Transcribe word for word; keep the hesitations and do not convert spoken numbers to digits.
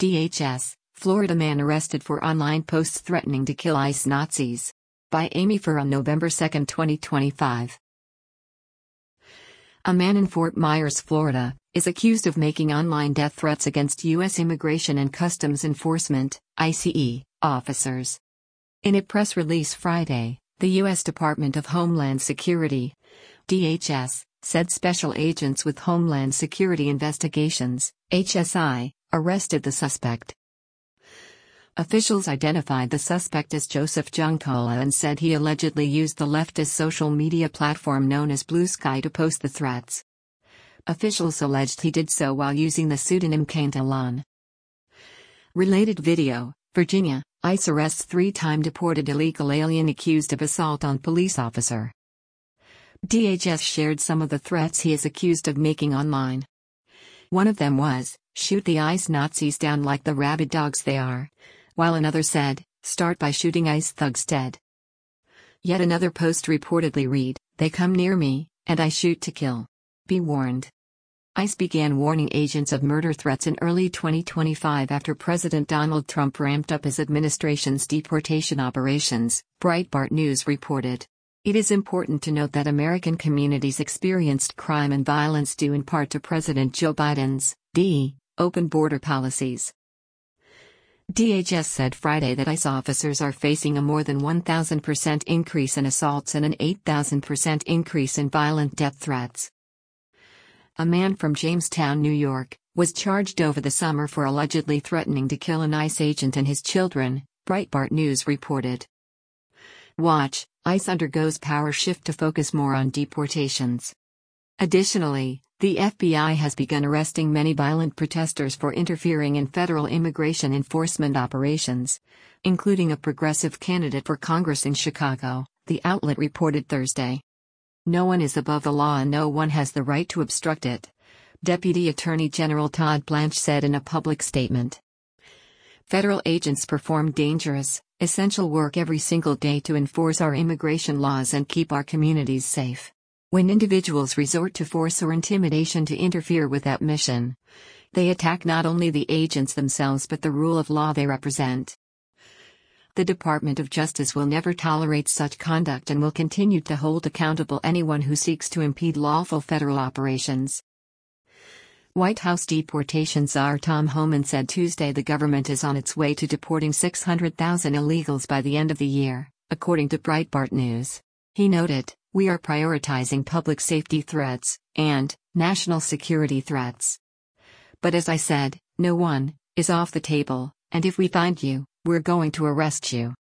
D H S, Florida man arrested for online posts threatening to kill ICE Nazis. By Amy Furr on November second, twenty twenty-five. A man in Fort Myers, Florida, is accused of making online death threats against U S Immigration and Customs Enforcement, I C E, officers. In a press release Friday, the U S Department of Homeland Security, D H S, said special agents with Homeland Security Investigations, H S I, arrested the suspect. Officials identified the suspect as Joseph Giancola and said he allegedly used the leftist social media platform known as Blue Sky to post the threats. Officials alleged he did so while using the pseudonym Cantalan. Related video: Virginia, ICE arrests three-time deported illegal alien accused of assault on police officer. D H S shared some of the threats he is accused of making online. One of them was, "Shoot the ICE Nazis down like the rabid dogs they are," while another said, "Start by shooting ICE thugs dead." Yet another post reportedly read, "They come near me, and I shoot to kill. Be warned." ICE began warning agents of murder threats in early twenty twenty-five after President Donald Trump ramped up his administration's deportation operations, Breitbart News reported. It is important to note that American communities experienced crime and violence due in part to President Joe Biden's D. open border policies. D H S said Friday that ICE officers are facing a more than one thousand percent increase in assaults and an eight thousand percent increase in violent death threats. A man from Jamestown, New York, was charged over the summer for allegedly threatening to kill an ICE agent and his children, Breitbart News reported. Watch: ICE undergoes power shift to focus more on deportations. Additionally, the F B I has begun arresting many violent protesters for interfering in federal immigration enforcement operations, including a progressive candidate for Congress in Chicago, the outlet reported Thursday. "No one is above the law and no one has the right to obstruct it," Deputy Attorney General Todd Blanche said in a public statement. Federal agents perform dangerous, essential work every single day to enforce our immigration laws and keep our communities safe. When individuals resort to force or intimidation to interfere with that mission, they attack not only the agents themselves but the rule of law they represent. The Department of Justice will never tolerate such conduct and will continue to hold accountable anyone who seeks to impede lawful federal operations. White House deportation czar Tom Homan said Tuesday the government is on its way to deporting six hundred thousand illegals by the end of the year, according to Breitbart News. He noted, "We are prioritizing public safety threats and national security threats. But as I said, no one is off the table, and if we find you, we're going to arrest you."